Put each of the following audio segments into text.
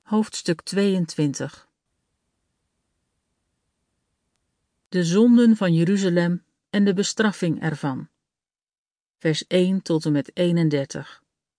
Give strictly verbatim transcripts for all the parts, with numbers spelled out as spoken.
Hoofdstuk tweeëntwintig. De zonden van Jeruzalem en de bestraffing ervan. Vers één tot en met eenendertig.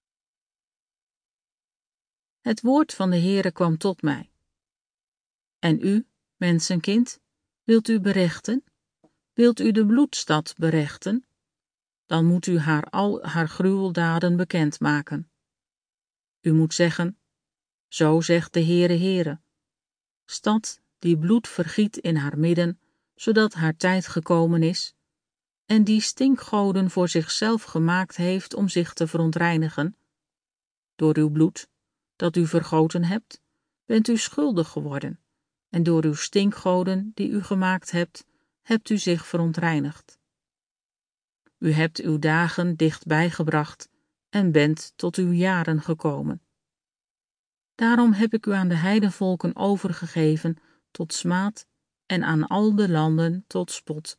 Het woord van de Heere kwam tot mij. En u, mensenkind, wilt u berechten? Wilt u de bloedstad berechten? Dan moet u haar al haar gruweldaden bekendmaken. U moet zeggen, zo zegt de Heere Heere, stad die bloed vergiet in haar midden, zodat haar tijd gekomen is, en die stinkgoden voor zichzelf gemaakt heeft om zich te verontreinigen. Door uw bloed, dat u vergoten hebt, bent u schuldig geworden, en door uw stinkgoden die u gemaakt hebt, hebt u zich verontreinigd. U hebt uw dagen dichtbij gebracht en bent tot uw jaren gekomen. Daarom heb ik u aan de heidenvolken overgegeven tot smaad en aan al de landen tot spot.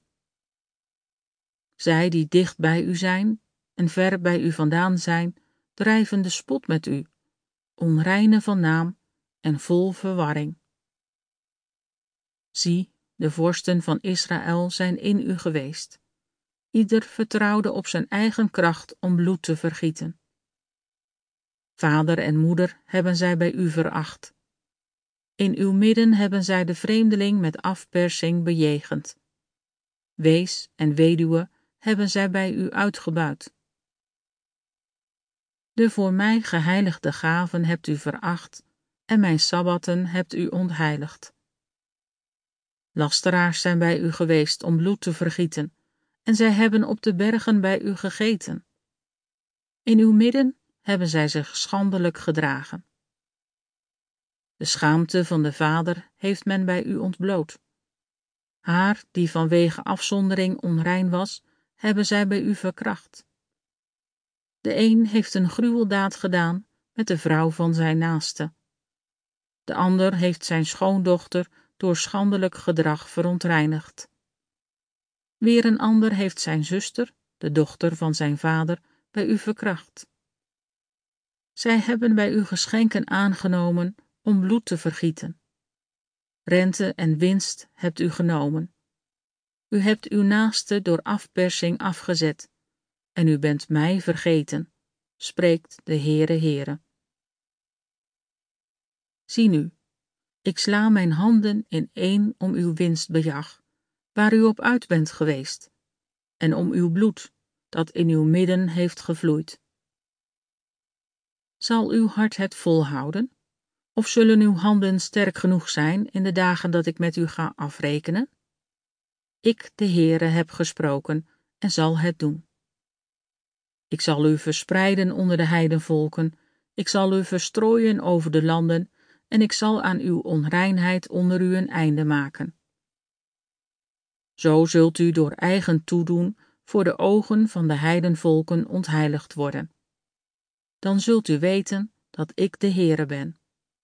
Zij die dicht bij u zijn en ver bij u vandaan zijn, drijven de spot met u, onreine van naam en vol verwarring. Zie, de vorsten van Israël zijn in u geweest. Ieder vertrouwde op zijn eigen kracht om bloed te vergieten. Vader en moeder hebben zij bij u veracht. In uw midden hebben zij de vreemdeling met afpersing bejegend. Wees en weduwe hebben zij bij u uitgebuit. De voor mij geheiligde gaven hebt u veracht en mijn sabbatten hebt u ontheiligd. Lasteraars zijn bij u geweest om bloed te vergieten en zij hebben op de bergen bij u gegeten. In uw midden hebben zij zich schandelijk gedragen. De schaamte van de vader heeft men bij u ontbloot. Haar, die vanwege afzondering onrein was, hebben zij bij u verkracht. De een heeft een gruweldaad gedaan met de vrouw van zijn naaste. De ander heeft zijn schoondochter door schandelijk gedrag verontreinigd. Weer een ander heeft zijn zuster, de dochter van zijn vader, bij u verkracht. Zij hebben bij u geschenken aangenomen om bloed te vergieten. Rente en winst hebt u genomen. U hebt uw naaste door afpersing afgezet, en u bent mij vergeten, spreekt de Heere Heere. Zie nu, ik sla mijn handen in één om uw winstbejag, waar u op uit bent geweest, en om uw bloed, dat in uw midden heeft gevloeid. Zal uw hart het volhouden? Of zullen uw handen sterk genoeg zijn in de dagen dat ik met u ga afrekenen? Ik, de Heere, heb gesproken en zal het doen. Ik zal u verspreiden onder de heidenvolken, ik zal u verstrooien over de landen, en ik zal aan uw onreinheid onder u een einde maken. Zo zult u door eigen toedoen voor de ogen van de heidenvolken ontheiligd worden. Dan zult u weten dat ik de Heere ben.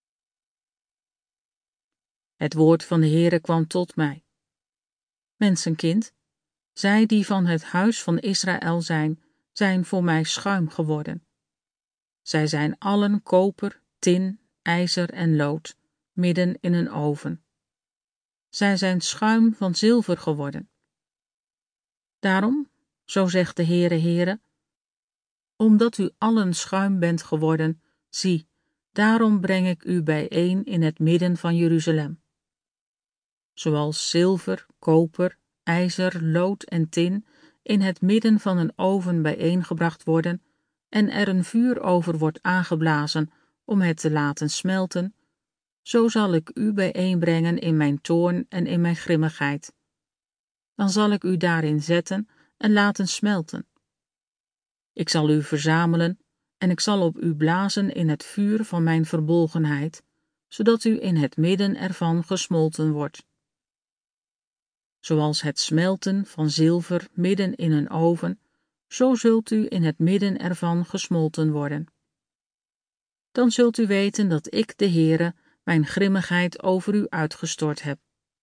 Het woord van de Heere kwam tot mij. Mensenkind, zij die van het huis van Israël zijn, zijn voor mij schuim geworden. Zij zijn allen koper, tin, ijzer en lood, midden in een oven. Zij zijn schuim van zilver geworden. Daarom, zo zegt de Heere Heere, omdat u allen schuim bent geworden, zie, daarom breng ik u bijeen in het midden van Jeruzalem. Zoals zilver, koper, ijzer, lood en tin in het midden van een oven bijeengebracht worden en er een vuur over wordt aangeblazen om het te laten smelten, zo zal ik u bijeenbrengen in mijn toorn en in mijn grimmigheid. Dan zal ik u daarin zetten en laten smelten. Ik zal u verzamelen en ik zal op u blazen in het vuur van mijn verbolgenheid, zodat u in het midden ervan gesmolten wordt. Zoals het smelten van zilver midden in een oven, zo zult u in het midden ervan gesmolten worden. Dan zult u weten dat ik, de Heere, mijn grimmigheid over u uitgestort heb.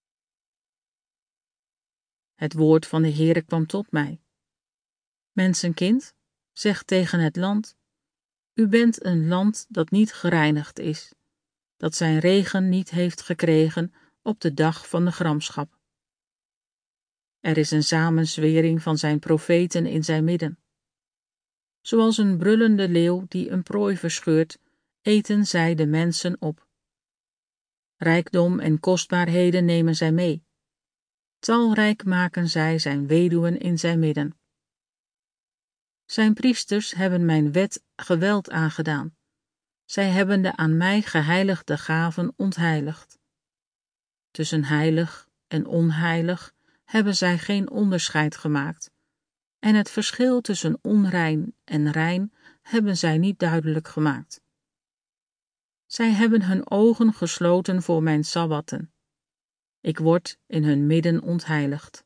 Het woord van de Heere kwam tot mij. Mensenkind, zeg tegen het land, u bent een land dat niet gereinigd is. dat zijn regen niet heeft gekregen op de dag van de gramschap. Er is een samenzwering van zijn profeten in zijn midden. Zoals een brullende leeuw die een prooi verscheurt, eten zij de mensen op. Rijkdom en kostbaarheden nemen zij mee. Talrijk maken zij zijn weduwen in zijn midden. Zijn priesters hebben mijn wet geweld aangedaan. Zij hebben de aan mij geheiligde gaven ontheiligd. Tussen heilig en onheilig hebben zij geen onderscheid gemaakt, en het verschil tussen onrein en rein hebben zij niet duidelijk gemaakt. Zij hebben hun ogen gesloten voor mijn sabbatten. Ik word in hun midden ontheiligd.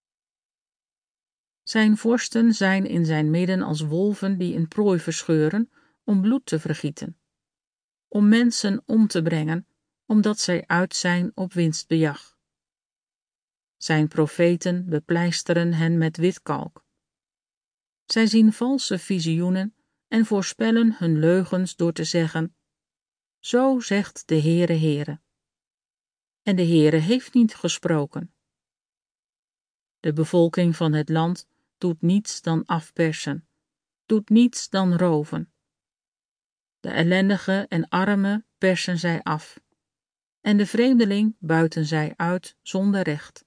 Zijn vorsten zijn in zijn midden als wolven die een prooi verscheuren om bloed te vergieten, om mensen om te brengen, omdat zij uit zijn op winstbejag. Zijn profeten bepleisteren hen met witkalk. Zij zien valse visioenen en voorspellen hun leugens door te zeggen: zo zegt de Heere Heere. En de Heere heeft niet gesproken. De bevolking van het land doet niets dan afpersen, doet niets dan roven. De ellendige en arme persen zij af, en de vreemdeling buiten zij uit zonder recht.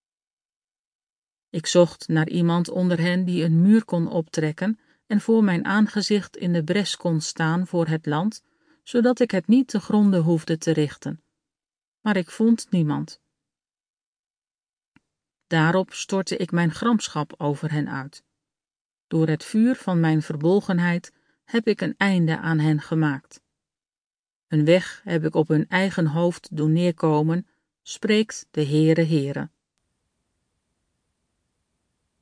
Ik zocht naar iemand onder hen die een muur kon optrekken en voor mijn aangezicht in de bres kon staan voor het land, zodat ik het niet te gronde hoefde te richten. Maar ik vond niemand. Daarop stortte ik mijn gramschap over hen uit. Door het vuur van mijn verbolgenheid heb ik een einde aan hen gemaakt. Hun weg heb ik op hun eigen hoofd doen neerkomen, spreekt de Heere Heere.